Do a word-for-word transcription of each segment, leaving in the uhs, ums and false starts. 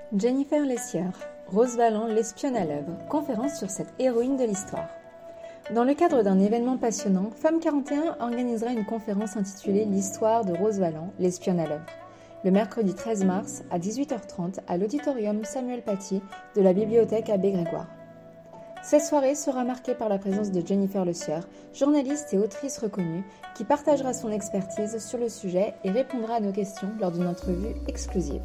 Jennifer Lessier, Rose Valland, l'espionne à l'œuvre, conférence sur cette héroïne de l'histoire. Dans le cadre d'un événement passionnant, Femme quarante et un organisera une conférence intitulée L'histoire de Rose Valland, l'espionne à l'œuvre, le mercredi treize mars à dix-huit heures trente à l'auditorium Samuel Paty de la bibliothèque Abbé Grégoire. Cette soirée sera marquée par la présence de Jennifer Lessier, journaliste et autrice reconnue, qui partagera son expertise sur le sujet et répondra à nos questions lors d'une entrevue exclusive.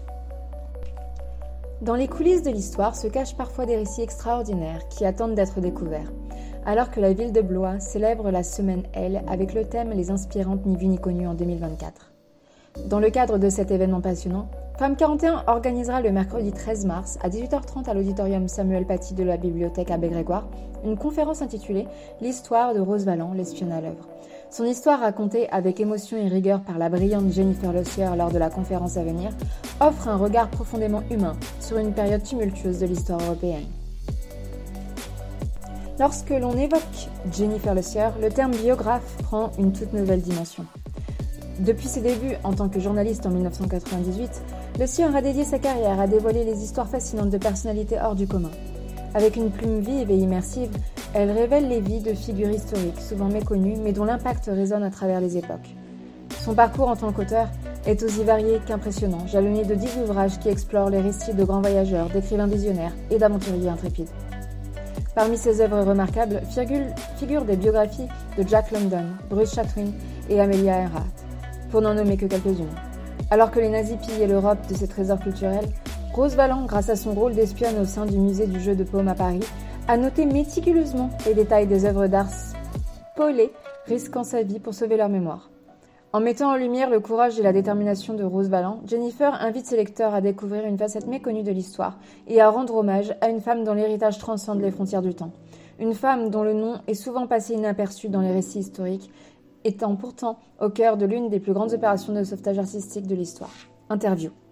Dans les coulisses de l'histoire se cachent parfois des récits extraordinaires qui attendent d'être découverts, alors que la ville de Blois célèbre la Semaine L avec le thème « Les inspirantes ni vues ni connues » en deux mille vingt-quatre. Dans le cadre de cet événement passionnant, Femme quarante et un organisera le mercredi treize mars à dix-huit heures trente à l'auditorium Samuel Paty de la bibliothèque Abbé Grégoire une conférence intitulée « L'histoire de Rose Valland, l'espionne à l'œuvre ». Son histoire racontée avec émotion et rigueur par la brillante Jennifer Lessier lors de la conférence à venir offre un regard profondément humain sur une période tumultueuse de l'histoire européenne. Lorsque l'on évoque Jennifer Lessier, le terme biographe prend une toute nouvelle dimension. Depuis ses débuts en tant que journaliste en dix-neuf cent quatre-vingt-dix-huit, Lessier a dédié sa carrière à dévoiler les histoires fascinantes de personnalités hors du commun. Avec une plume vive et immersive, elle révèle les vies de figures historiques, souvent méconnues, mais dont l'impact résonne à travers les époques. Son parcours en tant qu'auteur est aussi varié qu'impressionnant, jalonné de dix ouvrages qui explorent les récits de grands voyageurs, d'écrivains visionnaires et d'aventuriers intrépides. Parmi ses œuvres remarquables figurent des biographies de Jack London, Bruce Chatwin et Amelia Earhart, pour n'en nommer que quelques-unes. Alors que les nazis pillaient l'Europe de ses trésors culturels, Rose Valland, grâce à son rôle d'espionne au sein du musée du jeu de paume à Paris, a noté méticuleusement les détails des œuvres d'art spoliées, risquant sa vie pour sauver leur mémoire. En mettant en lumière le courage et la détermination de Rose Valland, Jennifer invite ses lecteurs à découvrir une facette méconnue de l'histoire et à rendre hommage à une femme dont l'héritage transcende les frontières du temps. Une femme dont le nom est souvent passé inaperçu dans les récits historiques, étant pourtant au cœur de l'une des plus grandes opérations de sauvetage artistique de l'histoire. Interview.